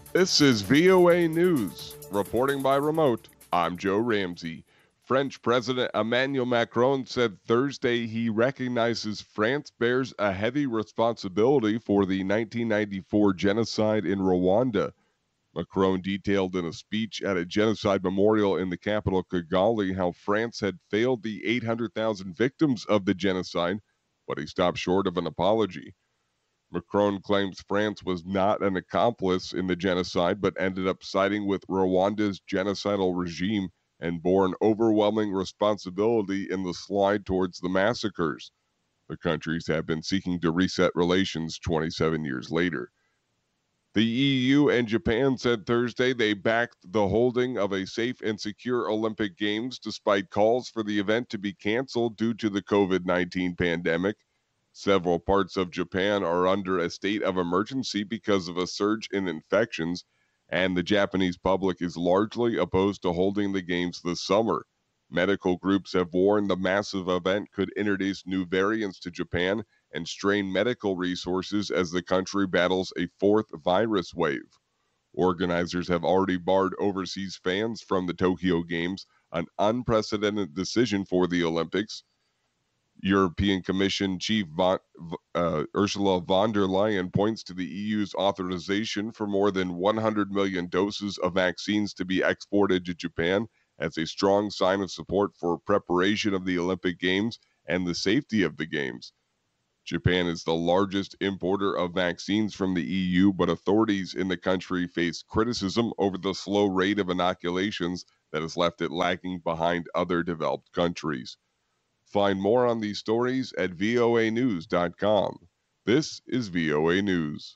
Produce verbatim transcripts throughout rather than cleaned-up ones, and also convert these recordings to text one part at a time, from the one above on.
This is V O A News. Reporting by remote, I'm Joe Ramsey. French President Emmanuel Macron said Thursday he recognizes France bears a heavy responsibility for the nineteen ninety-four genocide in Rwanda. Macron detailed in a speech at a genocide memorial in the capital Kigali how France had failed the eight hundred thousand victims of the genocide, but he stopped short of an apology. Macron claims France was not an accomplice in the genocide, but ended up siding with Rwanda's genocidal regime and bore an overwhelming responsibility in the slide towards the massacres. The countries have been seeking to reset relations twenty-seven years later. The E U and Japan said Thursday they backed the holding of a safe and secure Olympic Games despite calls for the event to be canceled due to the covid nineteen pandemic. Several parts of Japan are under a state of emergency because of a surge in infections, and the Japanese public is largely opposed to holding the games this summer. Medical groups have warned the massive event could introduce new variants to Japan and strain medical resources as the country battles a fourth virus wave. Organizers have already barred overseas fans from the Tokyo Games, an unprecedented decision for the Olympics. European Commission Chief von, uh, Ursula von der Leyen points to the E U's authorization for more than one hundred million doses of vaccines to be exported to Japan as a strong sign of support for preparation of the Olympic Games and the safety of the Games. Japan is the largest importer of vaccines from the E U, but authorities in the country face criticism over the slow rate of inoculations that has left it lagging behind other developed countries. Find more on these stories at V O A news dot com. This is V O A News.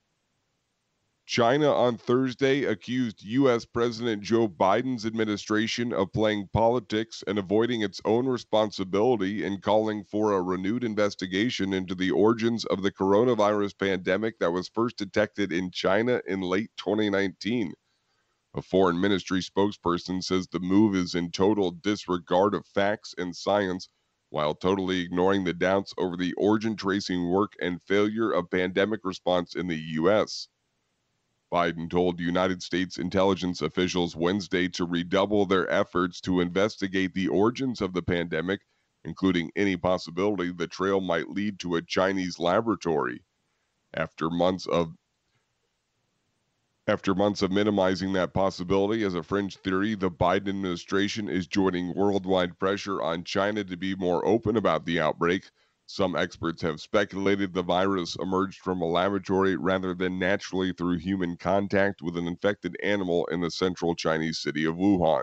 China on Thursday accused U S President Joe Biden's administration of playing politics and avoiding its own responsibility in calling for a renewed investigation into the origins of the coronavirus pandemic that was first detected in China in late twenty nineteen. A foreign ministry spokesperson says the move is in total disregard of facts and science, while totally ignoring the doubts over the origin tracing work and failure of pandemic response in the U S. Biden told United States intelligence officials Wednesday to redouble their efforts to investigate the origins of the pandemic, including any possibility the trail might lead to a Chinese laboratory. After months of After months of minimizing that possibility as a fringe theory, the Biden administration is joining worldwide pressure on China to be more open about the outbreak. Some experts have speculated the virus emerged from a laboratory rather than naturally through human contact with an infected animal in the central Chinese city of Wuhan.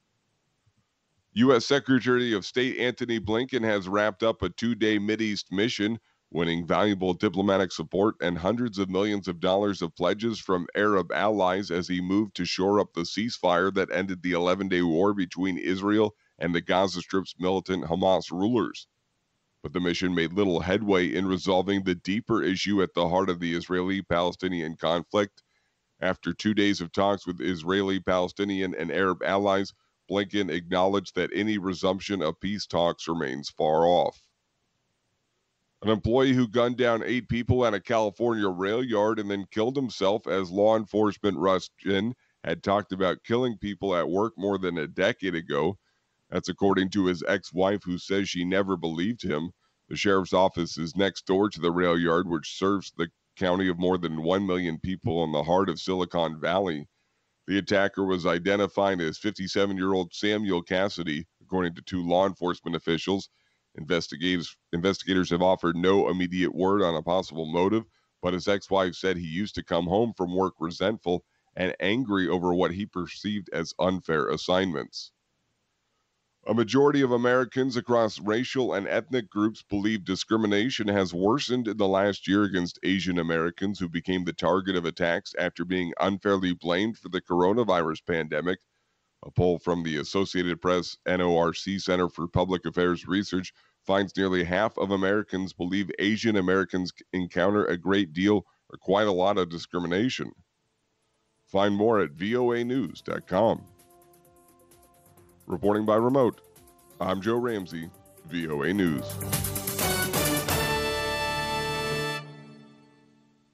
U S Secretary of State Antony Blinken has wrapped up a two-day Mideast mission, winning valuable diplomatic support and hundreds of millions of dollars of pledges from Arab allies as he moved to shore up the ceasefire that ended the eleven-day war between Israel and the Gaza Strip's militant Hamas rulers. But the mission made little headway in resolving the deeper issue at the heart of the Israeli-Palestinian conflict. After two days of talks with Israeli, Palestinian, and Arab allies, Blinken acknowledged that any resumption of peace talks remains far off. An employee who gunned down eight people at a California rail yard and then killed himself as law enforcement rushed in had talked about killing people at work more than a decade ago. That's according to his ex-wife, who says she never believed him. The sheriff's office is next door to the rail yard, which serves the county of more than one million people in the heart of Silicon Valley. The attacker was identified as fifty-seven-year-old Samuel Cassidy, according to two law enforcement officials. Investigators, investigators have offered no immediate word on a possible motive, but his ex-wife said he used to come home from work resentful and angry over what he perceived as unfair assignments. A majority of Americans across racial and ethnic groups believe discrimination has worsened in the last year against Asian Americans who became the target of attacks after being unfairly blamed for the coronavirus pandemic. A poll from the Associated Press N O R C Center for Public Affairs Research finds nearly half of Americans believe Asian Americans encounter a great deal or quite a lot of discrimination. Find more at V O A news dot com. Reporting by remote, I'm Joe Ramsey, V O A News.